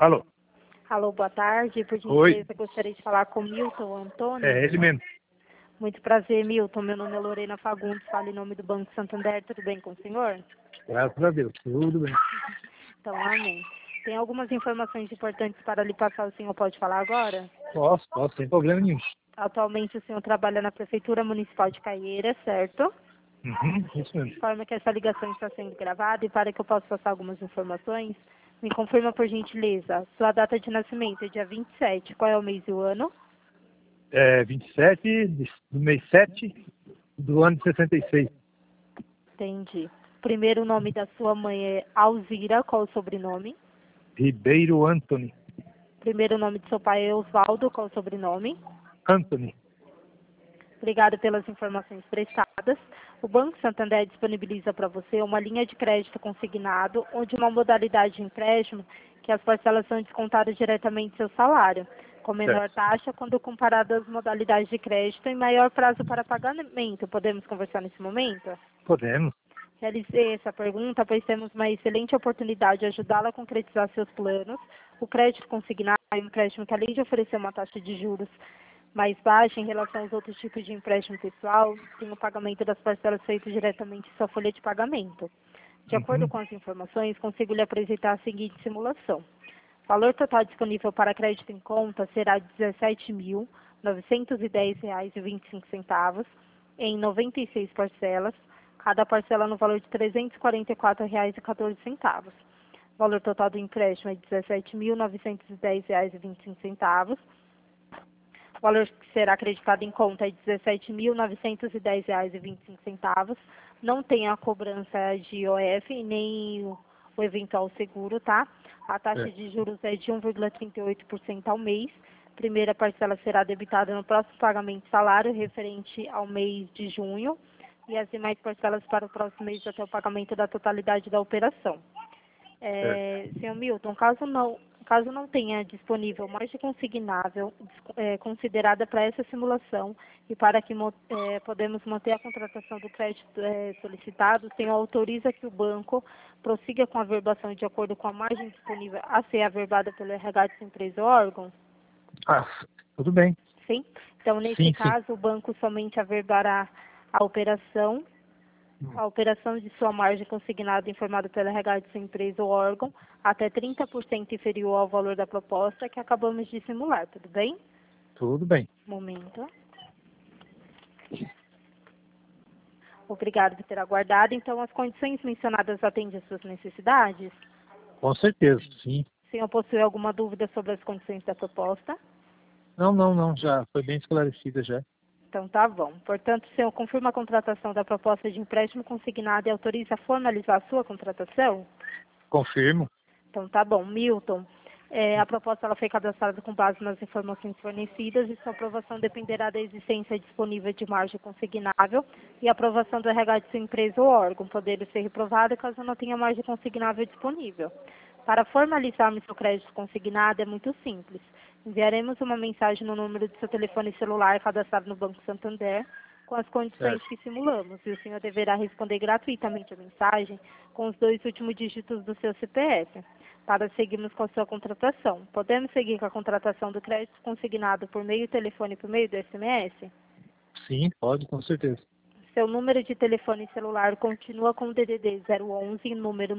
Alô? Alô, boa tarde. Por Oi. gentileza, gostaria de falar com Milton Antônio. É ele mesmo. Muito prazer, Milton. Meu nome é Lorena Fagundes, falo em nome do Banco Santander. Tudo bem com o senhor? Graças a Deus. Tudo bem. Então, amém. Tem algumas informações importantes para lhe passar. O senhor pode falar agora? Posso, sem problema nenhum. Atualmente, o senhor trabalha na Prefeitura Municipal de Caieiras, certo? Isso mesmo. Informa que essa ligação está sendo gravada e para que eu possa passar algumas informações, me confirma, por gentileza, sua data de nascimento é dia 27. Qual é o mês e o ano? É 27 do mês 7 do ano de 66. Entendi. Primeiro nome da sua mãe é Alzira. Qual o sobrenome? Ribeiro Anthony. Primeiro nome de seu pai é Osvaldo. Qual o sobrenome? Anthony. Obrigada pelas informações prestadas. O Banco Santander disponibiliza para você uma linha de crédito consignado, onde uma modalidade de empréstimo que as parcelas são descontadas diretamente do seu salário, com menor Certo. taxa quando comparado às modalidades de crédito e maior prazo para pagamento. Podemos conversar nesse momento? Podemos. Realizei essa pergunta, pois temos uma excelente oportunidade de ajudá-la a concretizar seus planos. O crédito consignado é um empréstimo que, além de oferecer uma taxa de juros mais baixa em relação aos outros tipos de empréstimo pessoal, tem o pagamento das parcelas feito diretamente em sua folha de pagamento. De acordo com as informações, consigo lhe apresentar a seguinte simulação. O valor total disponível para crédito em conta será de R$ 17.910,25 em 96 parcelas, cada parcela no valor de R$ 344,14. O valor total do empréstimo é de R$ 17.910,25. O valor que será acreditado em conta é de R$ 17.910,25. Não tem a cobrança de IOF e nem o eventual seguro, tá? A taxa de juros é de 1,38% ao mês. Primeira parcela será debitada no próximo pagamento de salário, referente ao mês de junho, e as demais parcelas para o próximo mês até o pagamento da totalidade da operação. Senhor Milton, caso não tenha disponível margem consignável considerada para essa simulação e para que podemos manter a contratação do crédito solicitado, o senhor autoriza que o banco prossiga com a averbação de acordo com a margem disponível a ser averbada pelo RH de sua empresa ou órgão? Tudo bem. Sim? Então, nesse caso, o banco somente averbará a operação de sua margem consignada informada pelo RH de sua empresa ou órgão até 30% inferior ao valor da proposta que acabamos de simular, tudo bem? Tudo bem. Momento. Obrigado por ter aguardado. Então, as condições mencionadas atendem às suas necessidades? Com certeza, sim. O senhor possui alguma dúvida sobre as condições da proposta? Não. Já foi bem esclarecida já. Então, tá bom. Portanto, o senhor confirma a contratação da proposta de empréstimo consignado e autoriza a formalizar a sua contratação? Confirmo. Então, tá bom. Milton, a proposta ela foi cadastrada com base nas informações fornecidas e sua aprovação dependerá da existência disponível de margem consignável e aprovação do RH de sua empresa ou órgão, podendo ser reprovada caso não tenha margem consignável disponível. Para formalizarmos seu crédito consignado é muito simples. Enviaremos uma mensagem no número do seu telefone celular cadastrado no Banco Santander com as condições que simulamos e o senhor deverá responder gratuitamente a mensagem com os 2 últimos dígitos do seu CPF para seguirmos com a sua contratação. Podemos seguir com a contratação do crédito consignado por meio do telefone e por meio do SMS? Sim, pode, com certeza. Seu número de telefone celular continua com o DDD 011, número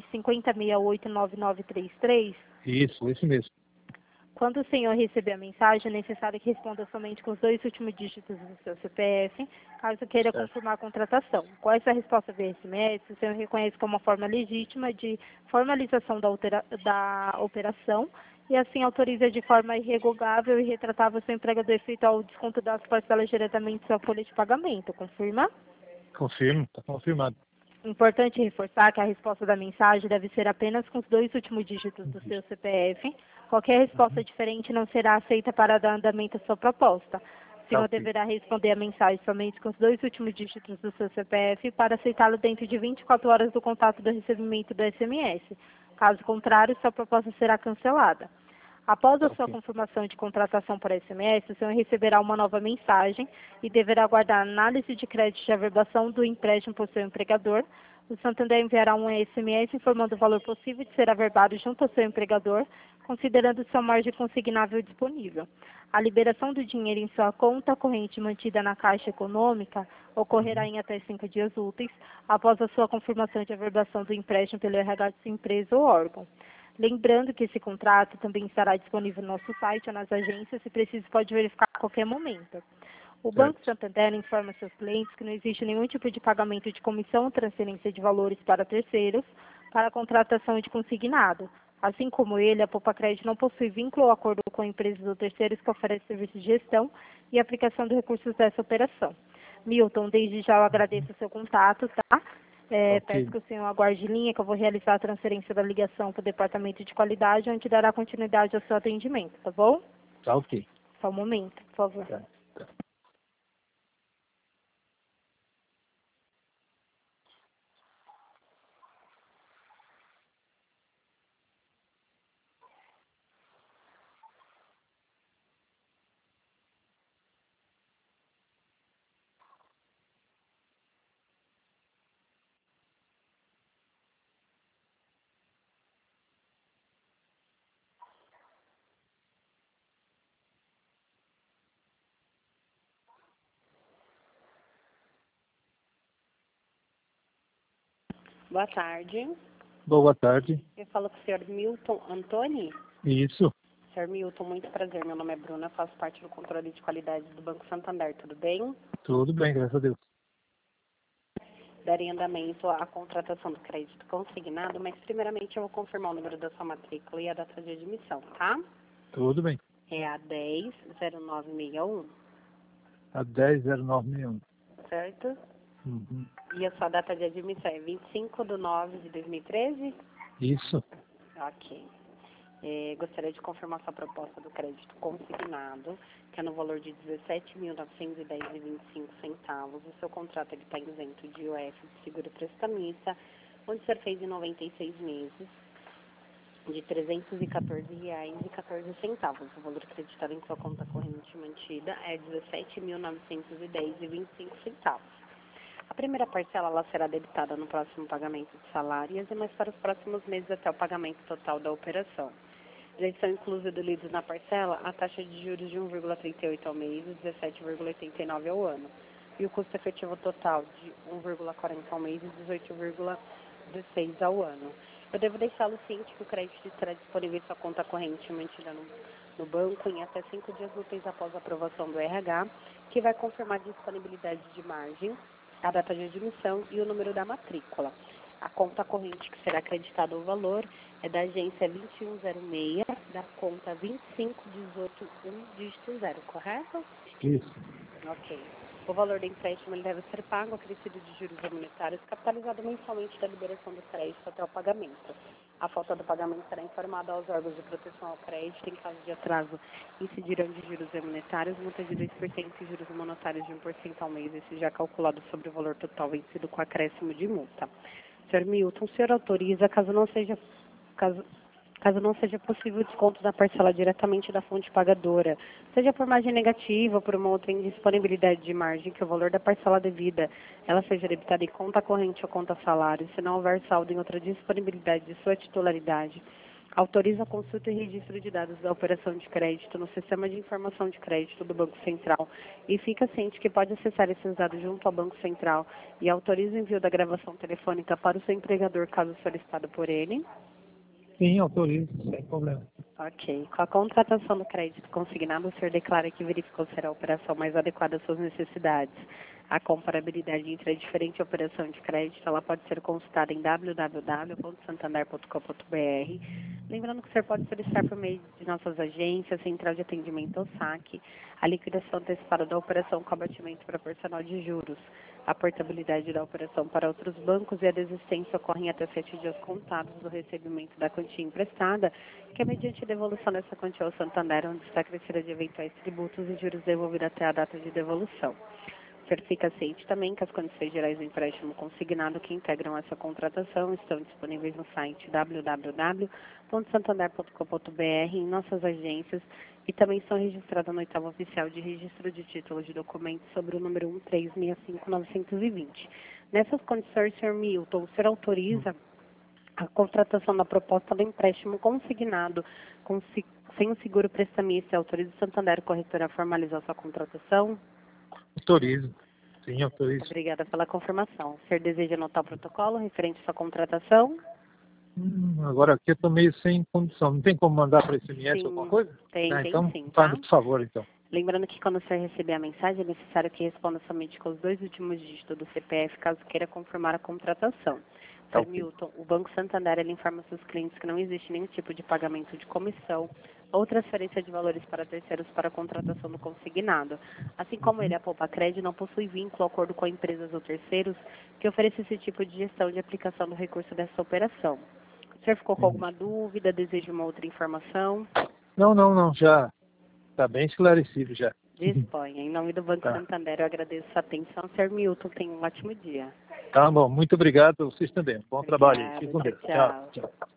950689933? Isso, esse mesmo. Quando o senhor receber a mensagem, é necessário que responda somente com os 2 últimos dígitos do seu CPF, caso queira confirmar a contratação. Com essa resposta via SMS, o senhor reconhece como uma forma legítima de formalização da operação e assim autoriza de forma irrevogável e retratável seu empregador efetuar o desconto das parcelas diretamente em sua folha de pagamento. Confirma? Confirmo, está confirmado. Importante reforçar que a resposta da mensagem deve ser apenas com os 2 últimos dígitos do seu CPF. Qualquer resposta diferente não será aceita para dar andamento à sua proposta. O senhor deverá responder a mensagem somente com os 2 últimos dígitos do seu CPF para aceitá-lo dentro de 24 horas do contato do recebimento do SMS. Caso contrário, sua proposta será cancelada. Após a sua confirmação de contratação por SMS, o senhor receberá uma nova mensagem e deverá aguardar a análise de crédito de averbação do empréstimo por seu empregador O Santander enviará um SMS informando o valor possível de ser averbado junto ao seu empregador, considerando sua margem consignável disponível. A liberação do dinheiro em sua conta corrente mantida na Caixa Econômica ocorrerá em até 5 dias úteis, após a sua confirmação de averbação do empréstimo pelo RH de sua empresa ou órgão. Lembrando que esse contrato também estará disponível no nosso site ou nas agências, se preciso pode verificar a qualquer momento. O Banco Santander informa seus clientes que não existe nenhum tipo de pagamento de comissão ou transferência de valores para terceiros para a contratação de consignado. Assim como ele, a Poupa Crédito não possui vínculo ou acordo com empresas ou terceiros que oferecem serviços de gestão e aplicação de recursos dessa operação. Milton, desde já eu agradeço o seu contato, tá? Peço que o senhor aguarde linha, que eu vou realizar a transferência da ligação para o Departamento de Qualidade, onde dará continuidade ao seu atendimento, tá bom? Tá ok. Só um momento, por favor. Tá. Boa tarde. Boa tarde. Eu falo com o senhor Milton Antoni. Isso. Senhor Milton, muito prazer. Meu nome é Bruna, faço parte do controle de qualidade do Banco Santander. Tudo bem? Tudo bem, graças a Deus. Darei andamento à contratação do crédito consignado, mas primeiramente eu vou confirmar o número da sua matrícula e a data de admissão, tá? Tudo bem. É a 100961, A 100961. certo? Uhum. E a sua data de admissão é 25/9/2013? Isso. Ok. Gostaria de confirmar sua proposta do crédito consignado, que é no valor de R$ 17.910,25. O seu contrato está isento de IOF de seguro prestamista, onde o senhor fez em 96 meses, de R$ 314,14. O valor acreditado em sua conta corrente mantida é R$ 17.910,25. A primeira parcela ela será debitada no próximo pagamento de salário e as demais para os próximos meses até o pagamento total da operação. Eles são inclusos delitos na parcela a taxa de juros de 1,38 ao mês e 17,89 ao ano. E o custo efetivo total de 1,40 ao mês e 18,16 ao ano. Eu devo deixá-lo ciente que o crédito estará disponível em sua conta corrente mantida no banco em até 5 dias úteis após a aprovação do RH, que vai confirmar a disponibilidade de margem, a data de admissão e o número da matrícula. A conta corrente que será acreditada o valor é da agência 2106, da conta 25181, dígito 0, correto? Isso. Ok. O valor do empréstimo ele deve ser pago, acrescido de juros monetários, capitalizado mensalmente da liberação do crédito até o pagamento. A falta do pagamento será informada aos órgãos de proteção ao crédito. Em caso de atraso, incidirão de juros monetários, multa de 2% e juros monetários de 1% ao mês, esse já calculado sobre o valor total vencido com acréscimo de multa. Sr. Milton, o senhor autoriza, caso não seja possível o desconto da parcela diretamente da fonte pagadora, seja por margem negativa ou por uma outra indisponibilidade de margem, que o valor da parcela devida ela seja debitada em conta corrente ou conta salário, se não houver saldo em outra disponibilidade de sua titularidade, autoriza a consulta e registro de dados da operação de crédito no Sistema de Informação de Crédito do Banco Central e fica ciente que pode acessar esses dados junto ao Banco Central e autoriza o envio da gravação telefônica para o seu empregador, caso solicitado por ele. Sim, autorizo, sem problema. Ok. Com a contratação do crédito consignado, o senhor declara que verificou ser a operação mais adequada às suas necessidades. A comparabilidade entre a diferente operação de crédito, ela pode ser consultada em www.santander.com.br. Lembrando que o senhor pode solicitar por meio de nossas agências, central de atendimento ou saque, a liquidação antecipada da operação com abatimento proporcional de juros. A portabilidade da operação para outros bancos e a desistência ocorrem até 7 dias contados do recebimento da quantia emprestada, que é mediante devolução dessa quantia ao Santander, onde está crescida de eventuais tributos e juros devolvidos até a data de devolução. O senhor fica ciente também que as condições gerais do empréstimo consignado que integram essa contratação estão disponíveis no site www.santander.com.br, em nossas agências, e também são registradas no oitavo oficial de registro de títulos de documentos sobre o número 1365920. Nessas condições, Sr. Milton, o senhor autoriza a contratação da proposta do empréstimo consignado sem o seguro prestamista, autoriza o Santander Corretora a formalizar sua contratação? Autorizo. Sim, autorizo. Obrigada pela confirmação. O senhor deseja anotar o protocolo referente à sua contratação? Agora aqui eu estou meio sem condição. Não tem como mandar para SMS Sim, alguma coisa? tem Então, sim, faz tá? por favor, então. Lembrando que quando o senhor receber a mensagem, é necessário que responda somente com os 2 últimos dígitos do CPF, caso queira confirmar a contratação. Tá, Sr. ok. Milton, o Banco Santander ele informa seus clientes que não existe nenhum tipo de pagamento de comissão ou transferência de valores para terceiros para a contratação do consignado. Assim como ele, a Poupa Cred não possui vínculo, acordo com empresas ou terceiros que ofereçam esse tipo de gestão de aplicação do recurso dessa operação. O senhor ficou com alguma dúvida? Deseja uma outra informação? Não. Já está bem esclarecido já. Disponha. Em nome do Banco Tá. Santander, eu agradeço a atenção. Sr. Milton, tenha um ótimo dia. Tá bom, muito obrigado. Vocês também. Bom trabalho aí. Fique com Deus. Tchau. Tchau.